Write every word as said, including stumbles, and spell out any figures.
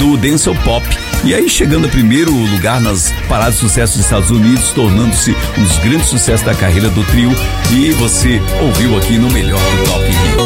do Dance Pop. E aí chegando a primeiro lugar nas paradas de sucesso dos Estados Unidos, tornando-se um dos grandes sucessos da carreira do trio. E você ouviu aqui no Melhor do Top Hits.